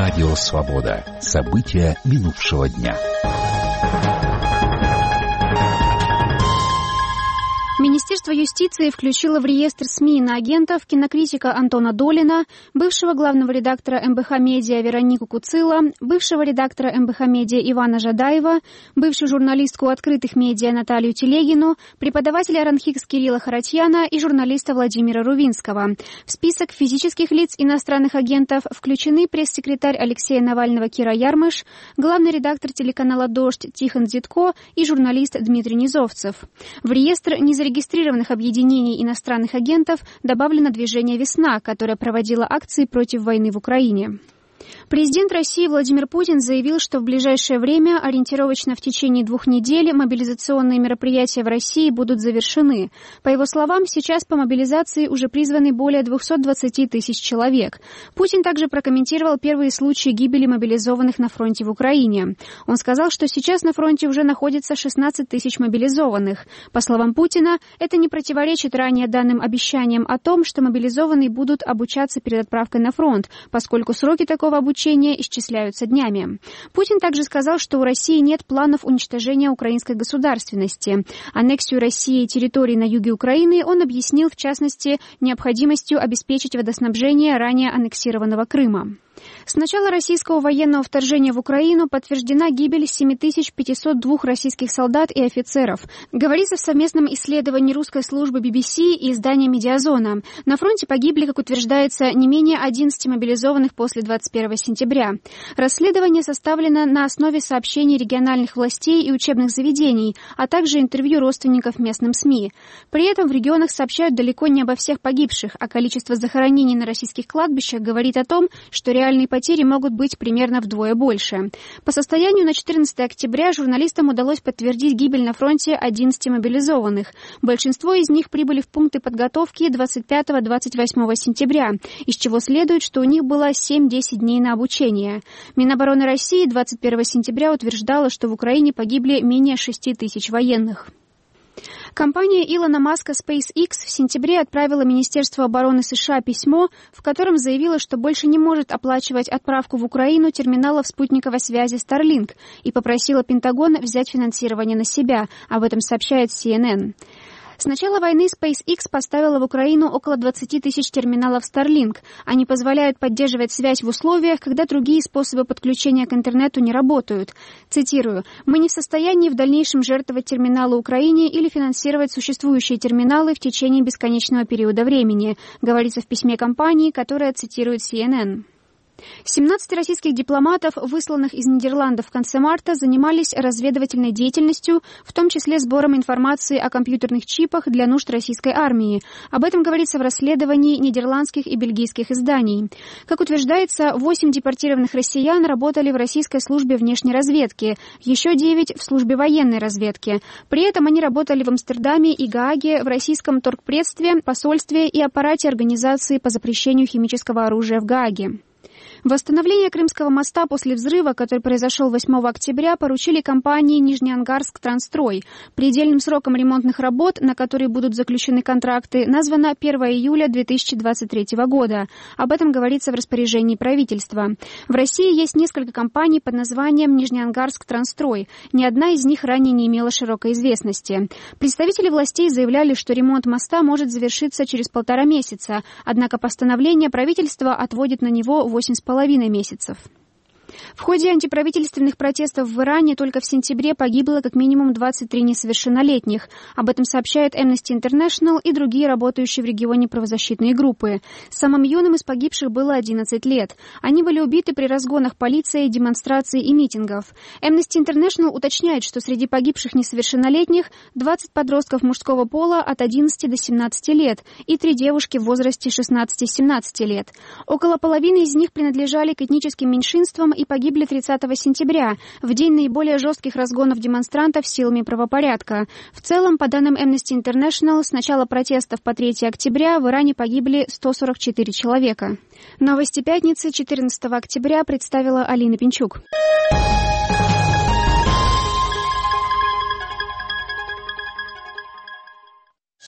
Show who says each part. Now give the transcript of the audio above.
Speaker 1: Радио Свобода. События минувшего дня.
Speaker 2: Министерство юстиции включило в реестр СМИ иноагентов кинокритика Антона Долина, бывшего главного редактора МБХ «Медиа» Веронику Куцило, бывшего редактора МБХ «Медиа» Ивана Жадаева, бывшую журналистку «Открытых медиа» Наталью Телегину, преподавателя РАНХИКС Кирилла Харатьяна и журналиста Владимира Рувинского. В список физических лиц иностранных агентов включены пресс-секретарь Алексея Навального Кира Ярмыш, главный редактор телеканала «Дождь» Тихон Дзитко и журналист Дмитрий Низовцев. В реестр незарегистрированных объединений иностранных агентов добавлено движение «Весна», которое проводило акции против войны в Украине. Президент России Владимир Путин заявил, что в ближайшее время, ориентировочно в течение 2 недель, мобилизационные мероприятия в России будут завершены. По его словам, сейчас по мобилизации уже призваны более 220 тысяч человек. Путин также прокомментировал первые случаи гибели мобилизованных на фронте в Украине. Он сказал, что сейчас на фронте уже находится 16 тысяч мобилизованных. По словам Путина, это не противоречит ранее данным обещаниям о том, что мобилизованные будут обучаться перед отправкой на фронт, поскольку сроки такого обучения исчисляются днями. Путин также сказал, что у России нет планов уничтожения украинской государственности. Аннексию России территорий на юге Украины он объяснил, в частности, необходимостью обеспечить водоснабжение ранее аннексированного Крыма. С начала российского военного вторжения в Украину подтверждена гибель 7502 российских солдат и офицеров. Говорится в совместном исследовании русской службы BBC и издания «Медиазона». На фронте погибли, как утверждается, не менее 11 мобилизованных после 21 сентября. Расследование составлено на основе сообщений региональных властей и учебных заведений, а также интервью родственников местным СМИ. При этом в регионах сообщают далеко не обо всех погибших, а количество захоронений на российских кладбищах говорит о том, что реальные потери могут быть примерно вдвое больше. По состоянию на 14 октября журналистам удалось подтвердить гибель на фронте 11 мобилизованных. Большинство из них прибыли в пункты подготовки 25-28 сентября, из чего следует, что у них было 7-10 дней на обучение. Минобороны России 21 сентября утверждала, что в Украине погибли менее 6 тысяч военных. Компания Илона Маска SpaceX в сентябре отправила Министерству обороны США письмо, в котором заявила, что больше не может оплачивать отправку в Украину терминалов спутниковой связи Starlink и попросила Пентагон взять финансирование на себя. Об этом сообщает CNN. С начала войны SpaceX поставила в Украину около 20 тысяч терминалов Starlink. Они позволяют поддерживать связь в условиях, когда другие способы подключения к интернету не работают. Цитирую: «Мы не в состоянии в дальнейшем жертвовать терминалы Украине или финансировать существующие терминалы в течение бесконечного периода времени», говорится в письме компании, которое цитирует CNN. 17 российских дипломатов, высланных из Нидерландов в конце марта, занимались разведывательной деятельностью, в том числе сбором информации о компьютерных чипах для нужд российской армии. Об этом говорится в расследовании нидерландских и бельгийских изданий. Как утверждается, 8 депортированных россиян работали в российской службе внешней разведки, еще 9 в службе военной разведки. При этом они работали в Амстердаме и Гааге, в российском торгпредстве, посольстве и аппарате организации по запрещению химического оружия в Гааге. Восстановление Крымского моста после взрыва, который произошел 8 октября, поручили компании «Нижнеангарск-Трансстрой». Предельным сроком ремонтных работ, на которые будут заключены контракты, названо 1 июля 2023 года. Об этом говорится в распоряжении правительства. В России есть несколько компаний под названием «Нижнеангарск-Трансстрой». Ни одна из них ранее не имела широкой известности. Представители властей заявляли, что ремонт моста может завершиться через 1,5 месяца, однако постановление правительства отводит на него 8,5 месяцев. В ходе антиправительственных протестов в Иране только в сентябре погибло как минимум 23 несовершеннолетних. Об этом сообщает Amnesty International и другие работающие в регионе правозащитные группы. Самым юным из погибших было 11 лет. Они были убиты при разгонах полиции, демонстраций и митингов. Amnesty International уточняет, что среди погибших несовершеннолетних 20 подростков мужского пола от 11 до 17 лет и 3 девушки в возрасте 16-17 лет. Около половины из них принадлежали к этническим меньшинствам и погибли 30 сентября, в день наиболее жестких разгонов демонстрантов силами правопорядка. В целом, по данным Amnesty International, с начала протестов по 3 октября в Иране погибли 144 человека. Новости пятницы 14 октября представила Алина Пинчук.